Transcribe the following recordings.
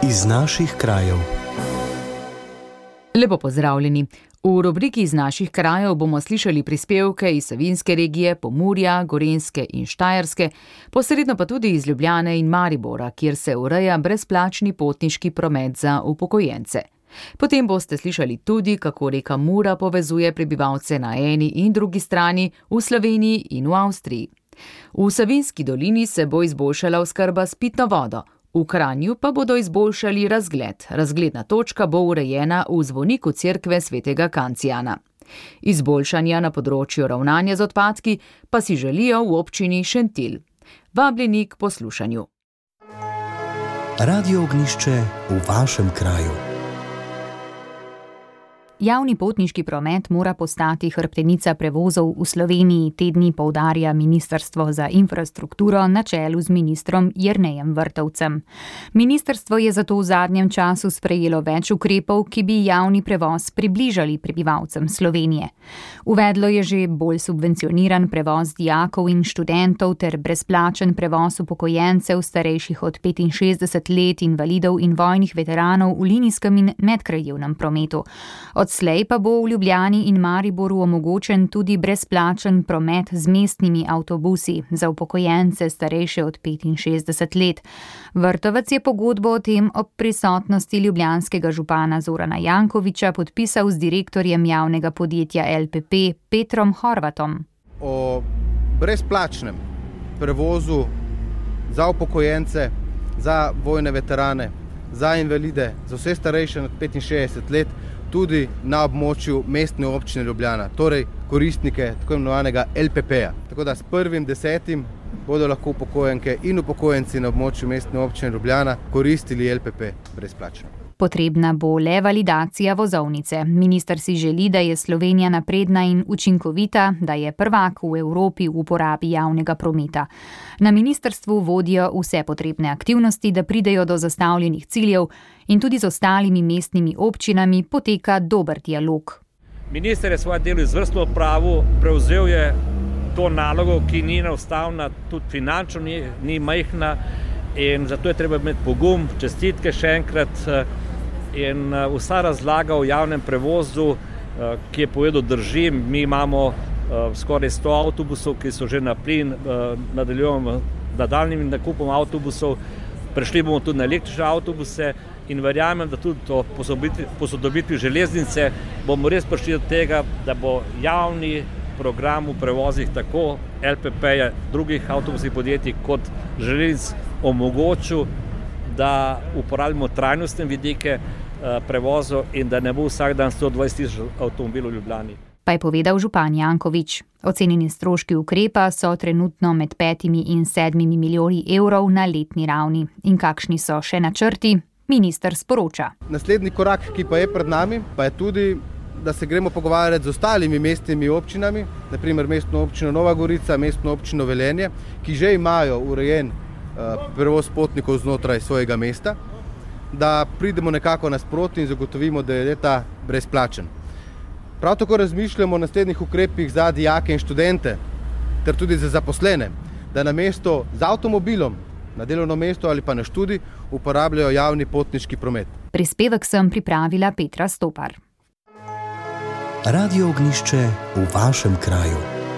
Iz naših krajev. Lepo pozdravljeni. V rubriki Iz naših krajev bomo slišali prispevke iz Savinjske regije, Pomurja, Gorenjske in Štajerske, posredno pa tudi iz Ljubljane in Maribora, kjer se ureja brezplačni potniški promet za upokojence. Potem boste slišali tudi, kako reka Mura povezuje prebivalce na eni in drugi strani v Sloveniji in v Avstriji. V Savinjski dolini se bo izboljšala oskrba s pitno vodo, v Kranju pa bodo izboljšali razgled. Razgledna točka bo urejena v zvoniku cerkve svetega Kancijana. Izboljšanja na področju ravnanja z odpadki pa si želijo v občini Šentilj. Vabljeni k poslušanju. Radio Ognjišče v vašem kraju. Javni potniški promet mora postati hrbtenica prevozov v Sloveniji, te dni poudarja Ministrstvo za infrastrukturo na čelu z ministrom Jernejem Vrtovcem. Ministrstvo je zato v zadnjem času sprejelo več ukrepov, ki bi javni prevoz približali prebivalcem Slovenije. Uvedlo je že bolj subvencioniran prevoz dijakov in študentov ter brezplačen prevoz upokojencev starejših od 65 let, invalidov in vojnih veteranov v linijskem in medkrajevnem prometu. Odslej pa bo v Ljubljani in Mariboru omogočen tudi brezplačen promet z mestnimi avtobusi za upokojence starejše od 65 let. Vrtovec je pogodbo o tem ob prisotnosti ljubljanskega župana Zorana Jankovića podpisal z direktorjem javnega podjetja LPP Petrom Horvatom. O brezplačnem prevozu za upokojence, za vojne veterane, za invalide, za vse starejše od 65 let, tudi na območju mestne občine Ljubljana, torej koristnike tako imenovanega LPP-ja. Tako da s 1.10. bodo lahko upokojenke in upokojenci na območju mestne občine Ljubljana koristili LPP brezplačno. Potrebna bo le validacija vozovnice. Minister si želi, da je Slovenija napredna in učinkovita, da je prvak v Evropi v uporabi javnega prometa. Na ministrstvu vodijo vse potrebne aktivnosti, da pridejo do zastavljenih ciljev in tudi z ostalimi mestnimi občinami poteka dober dialog. Minister je svoje delo izvrstno opravil, prevzel je to nalogo, ki ni enostavna, tudi finančno ni majhna, in zato je treba imeti pogum, čestitke še enkrat. In vsa razlaga o javnem prevozu, ki je povedal, drži. Mi imamo skoraj 100 avtobusov, ki so že na plin, nadaljujemo nadaljnjim nakupom avtobusov, prešli bomo tudi na električne avtobuse in verjamem, da tudi to posodobitvi železnice bomo res prišli do tega, da bo javni program v prevozih tako LPP-ja, drugih avtobusnih podjetij kot železnic omogočil, da uporabimo trajnostne vidike prevozov in da ne bo vsak dan 120.000 avtomobilov v Ljubljani. Pa je povedal župan Janković. Ocenjeni stroški ukrepa so trenutno med 5 in 7 milijoni evrov na letni ravni. In kakšni so še načrti? Minister sporoča. Naslednji korak, ki pa je pred nami, pa je tudi, da se gremo pogovarjati z ostalimi mestnimi občinami, naprimer mestno občino Nova Gorica, mestno občino Velenje, ki že imajo urejen prevoz potnikov znotraj svojega mesta, da pridemo nekako nasproti in zagotovimo, da je ta brezplačen. Prav tako razmišljamo o naslednjih ukrepih za dijake in študente, ter tudi za zaposlene, da na mesto z avtomobilom, na delovno mesto ali pa na študij uporabljajo javni potniški promet. Prispevek sem pripravila Petra Stopar. Radio Ognjišče v vašem kraju.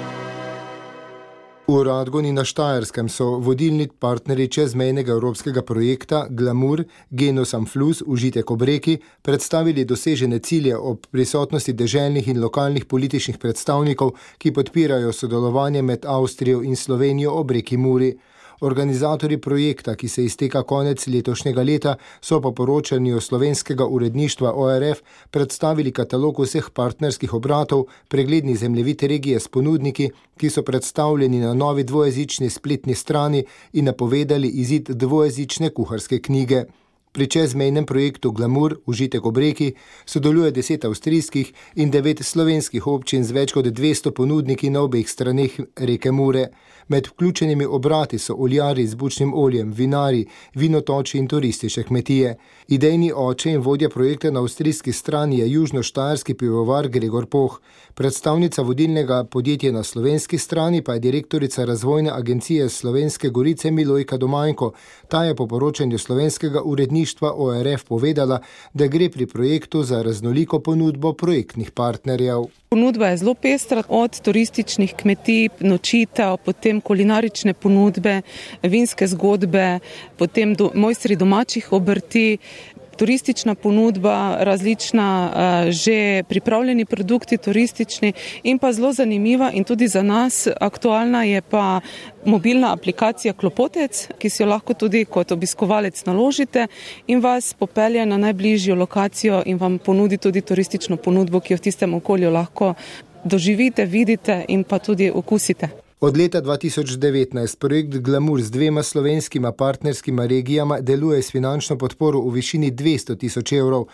V Radgoni na Štajerskem so vodilni partnerji čezmejnega evropskega projekta Glamour, Genus am Fluss, užitek ob reki, predstavili dosežene cilje ob prisotnosti deželnih in lokalnih političnih predstavnikov, ki podpirajo sodelovanje med Avstrijo in Slovenijo ob reki Muri. Organizatorji projekta, ki se izteka konec letošnjega leta, so po poročanju slovenskega uredništva ORF predstavili katalog vseh partnerskih obratov, pregledni zemljevid regije s ponudniki, ki so predstavljeni na novi dvojezični spletni strani in napovedali izid dvojezične kuharske knjige. Pri čezmejnem projektu Glamour, užitek ob reki, sodeluje 10 avstrijskih in 9 slovenskih občin z več kot 200 ponudniki na obeh straneh reke Mure. Med vključenimi obrati so oljarji z bučnim oljem, vinarji, vinotoči in turistične kmetije. Idejni oče in vodja projekta na avstrijski strani je južnoštajerski pivovar Gregor Poh. Predstavnica vodilnega podjetja na slovenski strani pa je direktorica razvojne agencije Slovenske Gorice Milojka Domajnko. Ta je po poročanju slovenskega uredništva uredništva ORF povedala, da gre pri projektu za raznoliko ponudbo projektnih partnerjev. Ponudba je zelo pestra, od turističnih kmetij, nočitev, potem kulinarične ponudbe, vinske zgodbe, potem mojstri domačih obrti, turistična ponudba, različna že pripravljeni produkti turistični in pa zelo zanimiva in tudi za nas aktualna je pa mobilna aplikacija Klopotec, ki si jo lahko tudi kot obiskovalec naložite in vas popelje na najbližjo lokacijo in vam ponudi tudi turistično ponudbo, ki jo v tistem okolju lahko doživite, vidite in pa tudi okusite. Od leta 2019 projekt Glamour z 2 slovenskima partnerskima regijama deluje s finančno podporo v višini 200 000 evrov.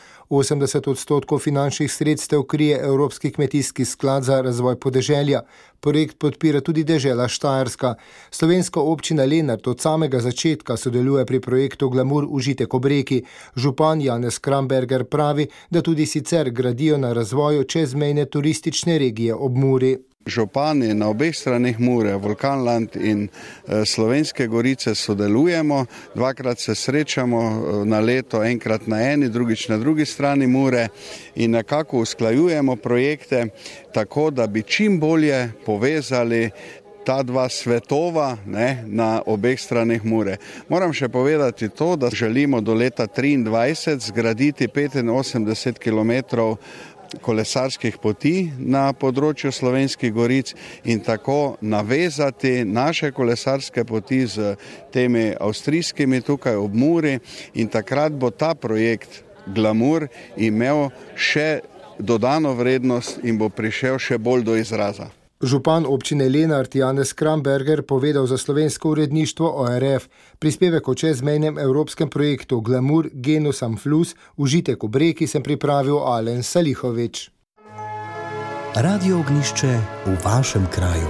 80% finančnih sredstev krije Evropski kmetijski sklad za razvoj podeželja. Projekt podpira tudi dežela Štajerska. Slovenska občina Lenart od samega začetka sodeluje pri projektu Glamour užitek ob reki. Župan Janez Kramberger pravi, da tudi sicer gradijo na razvoju čezmejne turistične regije ob Muri. Župani na obeh straneh Mure, Vulkanland in Slovenske Gorice sodelujemo, 2krat se srečamo na leto, enkrat na eni, drugič na drugi strani Mure in nekako usklajujemo projekte tako, da bi čim bolje povezali ta dva svetova na obeh straneh Mure. Moram še povedati to, da želimo do leta 2023 zgraditi 85 km kolesarskih poti na področju Slovenskih Goric in tako navezati naše kolesarske poti z temi avstrijskimi tukaj ob Muri in takrat bo ta projekt Glamour imel še dodano vrednost in bo prišel še bolj do izraza. Župan občine Lenart Janez Kramberger povedal za slovensko uredništvo ORF. Prispevek o čezmejnem evropskem projektu Glamour Genus am Fluss užitek ob reki sem pripravil Alen Salihovič. Radio Ognjišče v vašem kraju.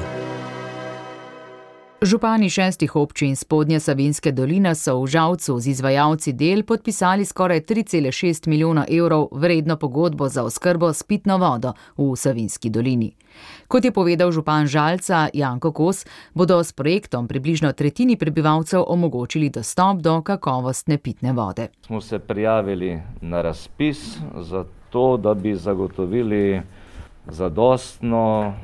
Župani 6 občin Spodnje Savinjske doline so v Žalcu z izvajalci del podpisali skoraj 3,6 milijona evrov vredno pogodbo za oskrbo s pitno vodo v Savinjski dolini. Kot je povedal župan Žalca Janko Kos, bodo s projektom približno tretjini prebivalcev omogočili dostop do kakovostne pitne vode. Smo se prijavili na razpis za to, da bi zagotovili zadostno,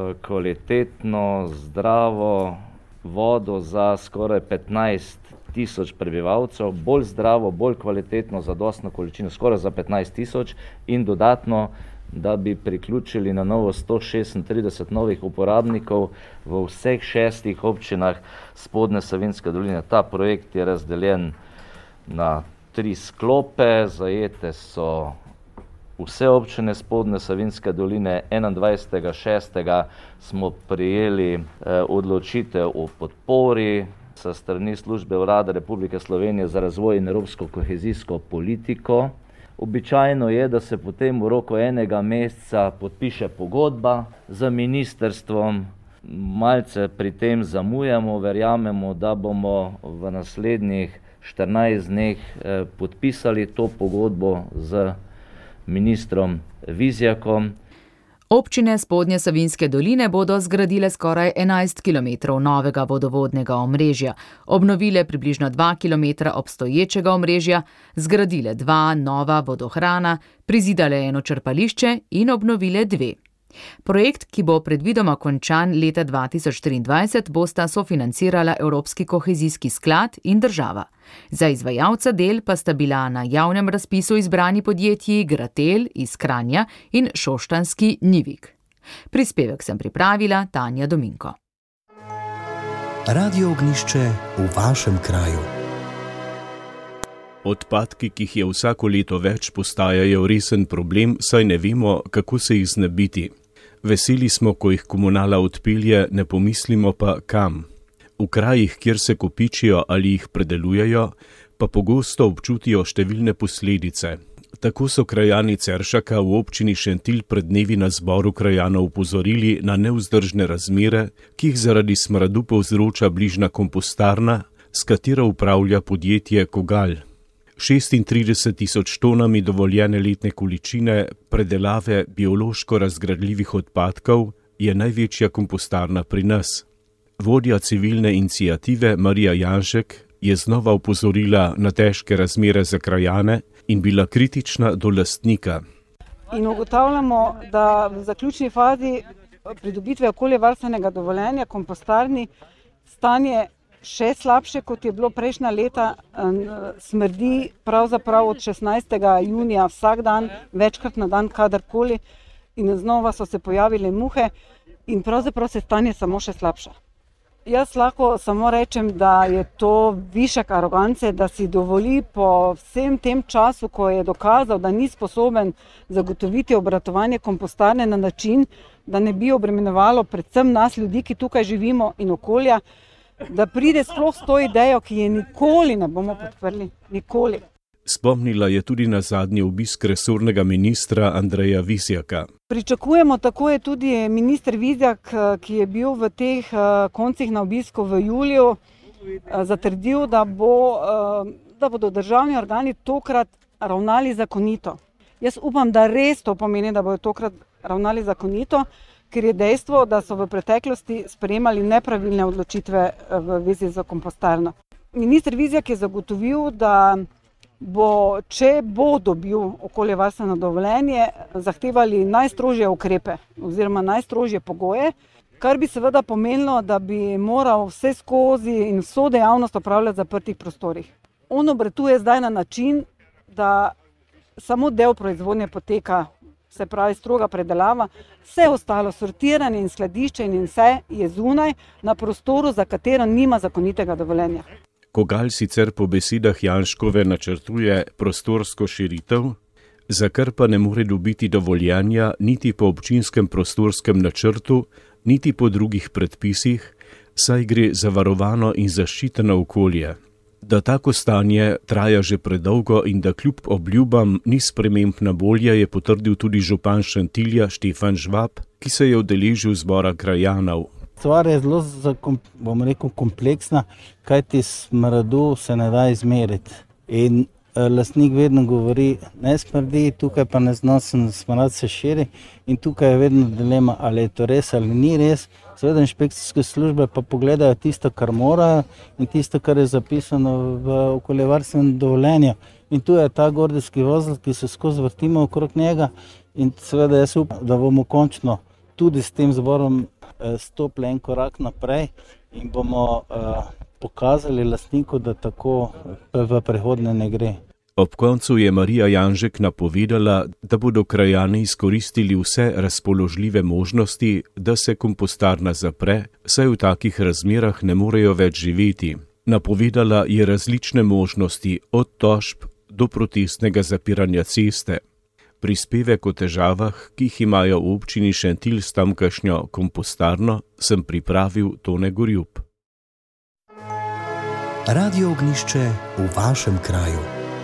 kvalitetno, zdravo vodo za skoraj 15 000 prebivalcev, bolj zdravo, bolj kvalitetno, zadostno količino, skoraj za 15 000 in dodatno, da bi priključili na novo 136 novih uporabnikov v vseh 6 občinah Spodnje Savinjske doline. Ta projekt je razdeljen na 3 sklope, zajete so vse občine Spodnje Savinjske doline. 21.6. smo prijeli odločitev o podpori sa strani službe Urada Republike Slovenije za razvoj in evropsko kohezijsko politiko. Običajno je, da se potem v roku enega meseca podpiše pogodba z ministrstvom. Malce pri tem zamujamo, verjamemo, da bomo v naslednjih 14 dneh podpisali to pogodbo z ministrom Vizjakom. Občine Spodnje Savinjske doline bodo zgradile skoraj 11 km novega vodovodnega omrežja, obnovile približno 2 km obstoječega omrežja, zgradile 2 nova vodohrana, prizidale 1 črpališče in obnovile 2. Projekt, ki bo predvidoma končan leta 2023, bosta sofinancirala Evropski kohezijski sklad in država. Za izvajalca del pa sta bila na javnem razpisu izbrani podjetji Gratel iz Kranja in šoštanski Nivik. Prispevek sem pripravila Tanja Dominko. Radio Ognjišče v vašem kraju. Odpadki, ki jih je vsako leto več, postajajo resen problem, saj ne vemo, kako se jih znebiti. Veseli smo, ko jih komunala odpelje, ne pomislimo pa kam. V krajih, kjer se kopičijo ali jih predelujejo, pa pogosto občutijo številne posledice. Tako so krajani Ceršaka v občini Šentilj pred dnevi na zboru krajanov upozorili na nevzdržne razmere, ki jih zaradi smradu povzroča bližnja kompostarna, s katero upravlja podjetje Kogalj. 36 000 tonami dovoljene letne količine predelave biološko razgradljivih odpadkov je največja kompostarna pri nas. Vodja civilne iniciative Marija Janšek je znova opozorila na težke razmere za krajane in bila kritična do lastnika. In ugotavljamo, da v zaključni fazi pridobitve okoljevarstvenega dovoljenja kompostarni stanje še slabše, kot je bilo prejšnja leta, smrdi pravzaprav od 16. junija vsak dan, večkrat na dan, kadarkoli, in znova so se pojavile muhe in pravzaprav se stanje samo še slabša. Jaz lahko samo rečem, da je to višek arogance, da si dovoli po vsem tem času, ko je dokazal, da ni sposoben zagotoviti obratovanje kompostarne na način, da ne bi obremenjevalo predvsem nas ljudi, ki tukaj živimo, in okolja, da pride sploh s to idejo, ki je nikoli ne bomo podprli. Nikoli. Spomnila je tudi na zadnji obisk resornega ministra Andreja Vizjaka. Pričakujemo, tako je tudi minister Vizjak, ki je bil v teh koncih na obisku v juliju, zatrdil, da bodo državni organi tokrat ravnali zakonito. Jaz upam, da res to pomeni, da bodo tokrat ravnali zakonito, ker je dejstvo, da so v preteklosti sprejemali nepravilne odločitve v vezi z kompostarno. Minister Vizjak je zagotovil, da če bo dobil okoljevarstveno dovoljenje, zahtevali najstrožje ukrepe oziroma najstrožje pogoje, kar bi seveda pomenilo, da bi moral vse skozi in vso dejavnost opravljati v zaprtih prostorih. On obratuje zdaj na način, da samo del proizvodnje poteka, se pravi stroga predelava, vse ostalo, sortiranje in skladiščenje in vse je zunaj na prostoru, za katero nima zakonitega dovoljenja. Kogalj sicer po besedah Janškove načrtuje prostorsko širitev, za kar pa ne more dobiti dovoljenja niti po občinskem prostorskem načrtu, niti po drugih predpisih, saj gre za varovano in zaščiteno okolje. Da tako stanje traja že predolgo in da kljub obljubam ni sprememb na bolje, je potrdil tudi župan Šentilja Štefan Žvab, ki se je udeležil zbora krajanov. Stvar je zelo, kompleksna, kajti smradu se ne da izmeriti. In lastnik vedno govori, ne smrdi, tukaj pa neznosen smrad se širi in tukaj je vedno dilema, ali je to res ali ni res. Seveda inšpekcijske službe pa pogledajo tisto, kar morajo in tisto, kar je zapisano v okoljevarstvenem dovoljenju. In tu je ta gordijski vozel, ki se skozi vrtimo okrog njega in seveda jaz upam, da bomo končno tudi s tem zborom stopili en korak naprej in bomo pokazali lastniku, da tako v prihodnje ne gre. Ob koncu je Marija Janžek napovedala, da bodo krajani izkoristili vse razpoložljive možnosti, da se kompostarna zapre, saj v takih razmerah ne morejo več živeti. Napovedala je različne možnosti, od tožb do protestnega zapiranja ceste. Prispevek o težavah, ki jih imajo v občini Šentilj s tamkajšnjo kompostarno, sem pripravil Tone Gorjup. Radio Ognjišče v vašem kraju.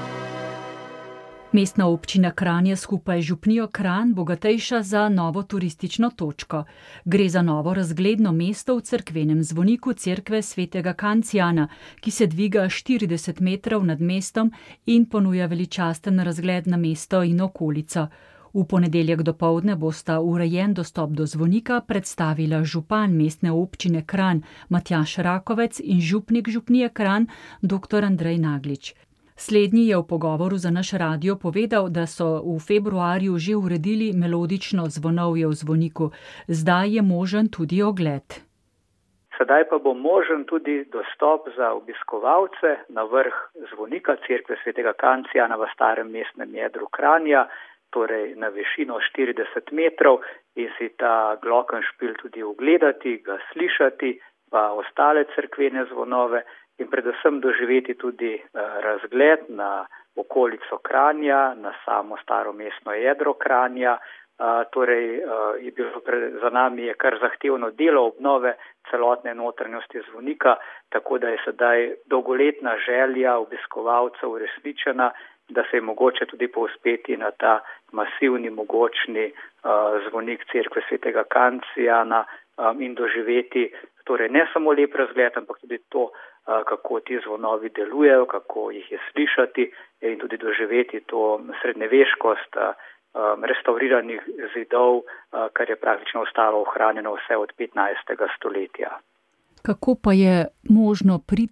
Mestna občina Kranj je skupaj z župnijo Kranj bogatejša za novo turistično točko. Gre za novo razgledno mesto v cerkvenem zvoniku cerkve svetega Kancijana, ki se dviga 40 metrov nad mestom in ponuja veličasten razgled na mesto in okolico. V ponedeljek dopoldne bosta urejen dostop do zvonika predstavila župan mestne občine Kranj Matjaž Rakovec in župnik župnije Kranj dr. Andrej Naglič. Slednji je v pogovoru za naš radio povedal, da so v februarju že uredili melodično zvonovje v zvoniku. Zdaj je možen tudi ogled. Sedaj pa bo možen tudi dostop za obiskovalce na vrh zvonika cerkve svetega Kancijana v starem mestnem jedru Kranja, torej na višino 40 metrov in si ta glokenšpil tudi ogledati, ga slišati, pa ostale cerkvene zvonove. In predvsem doživeti tudi razgled na okolico Kranja, na samo staro mestno jedro Kranja. Torej je bilo za nami je kar zahtevno delo obnove celotne notranjosti zvonika, tako da je sedaj dolgoletna želja obiskovalcev uresničena, da se je mogoče tudi povzpeti na ta masivni, mogočni zvonik cerkve svetega Kancijana in doživeti torej ne samo lep razgled, ampak tudi to, kako ti zvonovi delujejo, kako jih je slišati in tudi doživeti to srednjeveškost restauriranih zidov, kar je praktično ostalo ohranjeno vse od 15. stoletja. Kako pa je možno priti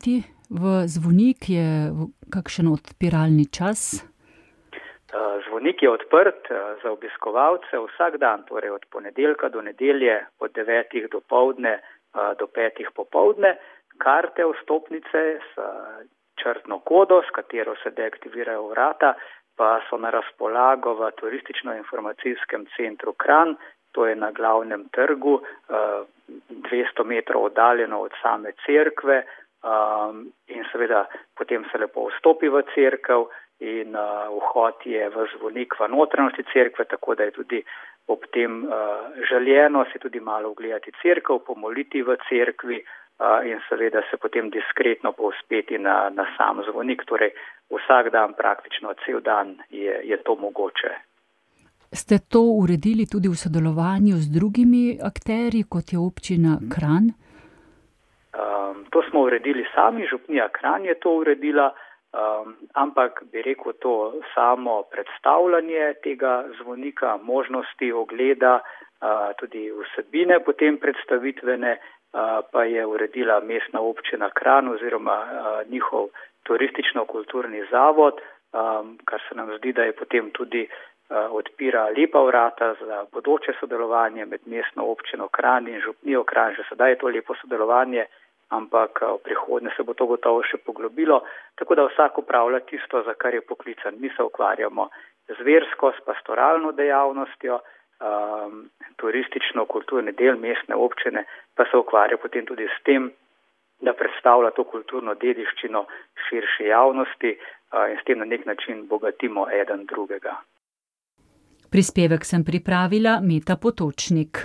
v Zvonik, je kakšen odpiralni čas? Zvonik je odprt za obiskovalce vsak dan, torej od ponedeljka do nedelje od 9. dopoldne do 5. popoldne. Karte vstopnice s črtno kodo, s katero se deaktivirajo vrata, pa so na razpolago v turistično-informacijskem centru Kranj, to je na glavnem trgu, 200 metrov oddaljeno od same cerkve, in seveda potem se lepo vstopi v cerkev in vhod je v Zvonik v notranjosti cerkve, tako da je tudi ob tem željeno si tudi malo ogledati cerkev, pomoliti v cerkvi in seveda se potem diskretno povzpeti na sam Zvonik, torej vsak dan, praktično cel dan je to mogoče. Ste to uredili tudi v sodelovanju z drugimi akterji, kot je občina Kranj? To smo uredili sami, župnija Kranj je to uredila, ampak bi rekel, to samo predstavljanje tega zvonika, možnosti ogleda, tudi vsebine potem predstavitvene, pa je uredila mestna občina Kranj oziroma njihov turistično-kulturni zavod, kar se nam zdi, da je potem tudi odpira lepa vrata za bodoče sodelovanje med mestno občino Kranj in župnijo Kranj. Že sedaj je to lepo sodelovanje, ampak v prihodnje se bo to gotovo še poglobilo, tako da vsak opravlja tisto, za kar je poklican. Mi se ukvarjamo z versko, s pastoralno dejavnostjo, turistično-kulturni del mestne občine pa se ukvarja potem tudi s tem, da predstavlja to kulturno dediščino širši javnosti in s tem na nek način bogatimo eden drugega. Prispevek sem pripravila Meta Potočnik.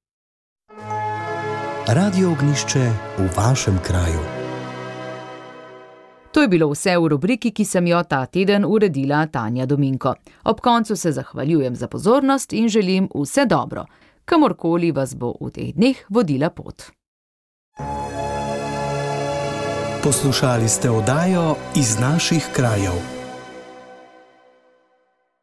Radio Ognjišče v vašem kraju. To je bilo vse v rubriki, ki sem jo ta teden uredila Tanja Dominko. Ob koncu se zahvaljujem za pozornost in želim vse dobro. Kamorkoli vas bo v teh dneh vodila pot. Poslušali ste oddajo Iz naših krajev.